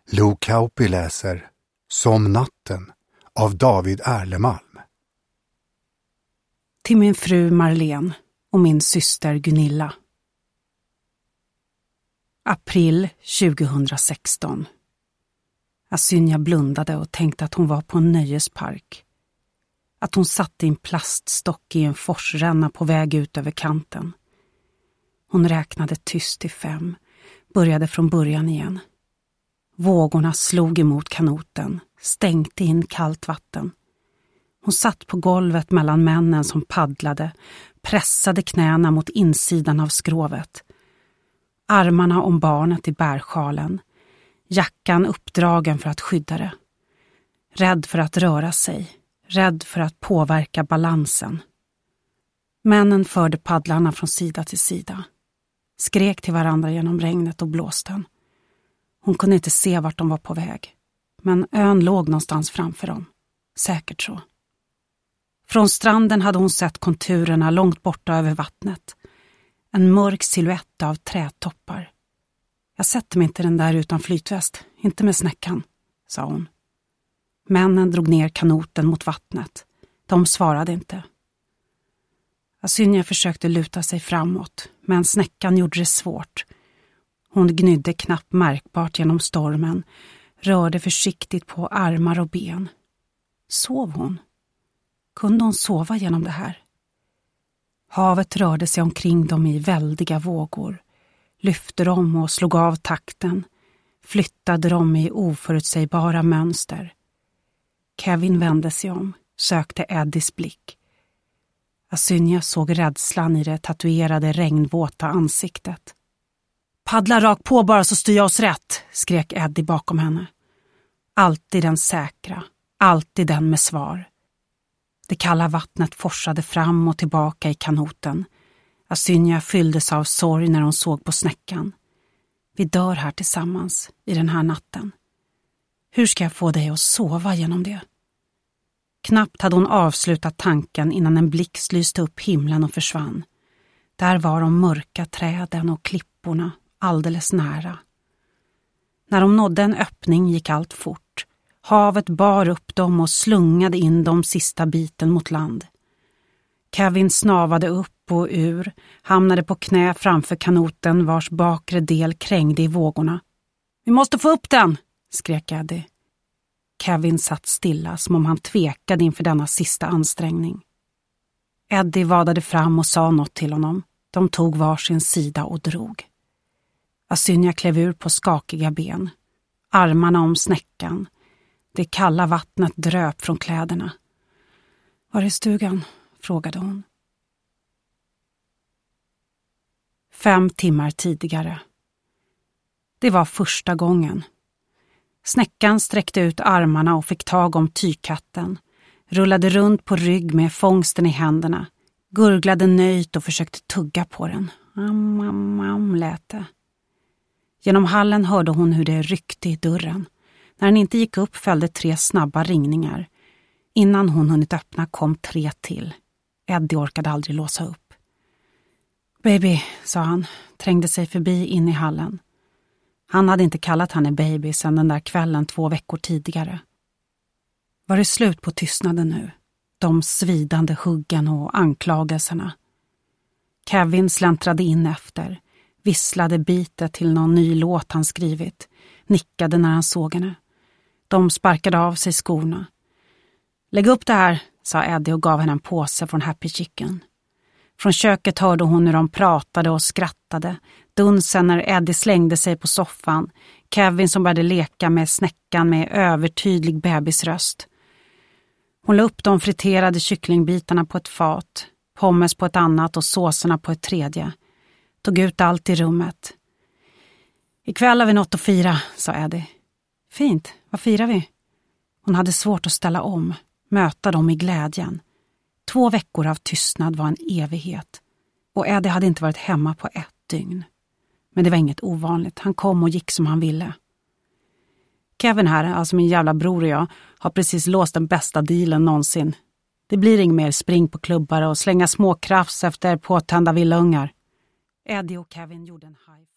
Lo Kauppi läser Som natten av David Erlemalm. Till min fru Marlene och min syster Gunilla. April 2016. Asynja blundade och tänkte att hon var på en nöjespark. Att hon satt i en plaststock i en forsränna på väg ut över kanten. Hon räknade tyst till 5, började från början igen. Vågorna slog emot kanoten, stänkte in kallt vatten. Hon satt på golvet mellan männen som paddlade, pressade knäna mot insidan av skrovet. Armarna om barnet i bärsjalen, jackan uppdragen för att skydda det. Rädd för att röra sig, rädd för att påverka balansen. Männen förde paddlarna från sida till sida. Skrek till varandra genom regnet och blåsten. Hon kunde inte se vart de var på väg. Men ön låg någonstans framför dem. Säkert så. Från stranden hade hon sett konturerna långt borta över vattnet. En mörk silhuett av trätoppar. Jag sätter mig inte den där utan flytväst. Inte med snäckan, sa hon. Männen drog ner kanoten mot vattnet. De svarade inte. Asynja försökte luta sig framåt, men snäckan gjorde det svårt. Hon gnydde knappt märkbart genom stormen, rörde försiktigt på armar och ben. Sov hon? Kunde hon sova genom det här? Havet rörde sig omkring dem i väldiga vågor, lyfte dem och slog av takten, flyttade dem i oförutsägbara mönster. Kevin vände sig om, sökte Eddies blick. Asynja såg rädslan i det tatuerade regnvåta ansiktet. Paddla rakt på bara så styr jag oss rätt, skrek Eddie bakom henne. Alltid den säkra, alltid den med svar. Det kalla vattnet forsade fram och tillbaka i kanoten. Asynja fylldes av sorg när hon såg på snäckan. Vi dör här tillsammans i den här natten. Hur ska jag få dig att sova genom det? Knappt hade hon avslutat tanken innan en blixt lyste upp himlen och försvann. Där var de mörka träden och klipporna alldeles nära. När de nådde en öppning gick allt fort. Havet bar upp dem och slungade in de sista biten mot land. Kevin snavade upp och ur, hamnade på knä framför kanoten vars bakre del krängde i vågorna. Vi måste få upp den, skrek Eddie. Kevin satt stilla som om han tvekade inför denna sista ansträngning. Eddie vadade fram och sa något till honom. De tog varsin sida och drog. Asynja klev ur på skakiga ben. Armarna om snäckan. Det kalla vattnet dröp från kläderna. Var är stugan? Frågade hon. 5 timmar tidigare. Det var första gången. Snäckan sträckte ut armarna och fick tag om tygkatten. Rullade runt på rygg med fångsten i händerna. Gurglade nöjt och försökte tugga på den. Am, lät det. Genom hallen hörde hon hur det ryckte i dörren. När den inte gick upp följde 3 snabba ringningar. Innan hon hunnit öppna kom 3 till. Eddie orkade aldrig låsa upp. Baby, sa han, trängde sig förbi in i hallen. Han hade inte kallat henne baby sedan den där kvällen 2 veckor tidigare. Var det slut på tystnaden nu? De svidande huggen och anklagelserna. Kevin släntrade in efter, visslade bitet till någon ny låt han skrivit, nickade när han såg henne. De sparkade av sig skorna. Lägg upp det här, sa Eddie och gav henne en påse från Happy Chicken. Från köket hörde hon hur de pratade och skrattade. Dunsen när Eddie slängde sig på soffan. Kevin som började leka med snäckan med övertydlig bebisröst. Hon la upp de friterade kycklingbitarna på ett fat, pommes på ett annat och såserna på ett tredje. Tog ut allt i rummet. Ikväll har vi något att fira, sa Eddie. Fint, vad firar vi? Hon hade svårt att ställa om, möta dem i glädjen. 2 veckor av tystnad var en evighet. Och Eddie hade inte varit hemma på 1 dygn. Men det var inget ovanligt, han kom och gick som han ville. Kevin här, alltså min jävla bror och jag, har precis låst den bästa dealen någonsin. Det blir inget mer spring på klubbar och slänga små krafts efter påtända villaungar. Eddie och Kevin gjorde en high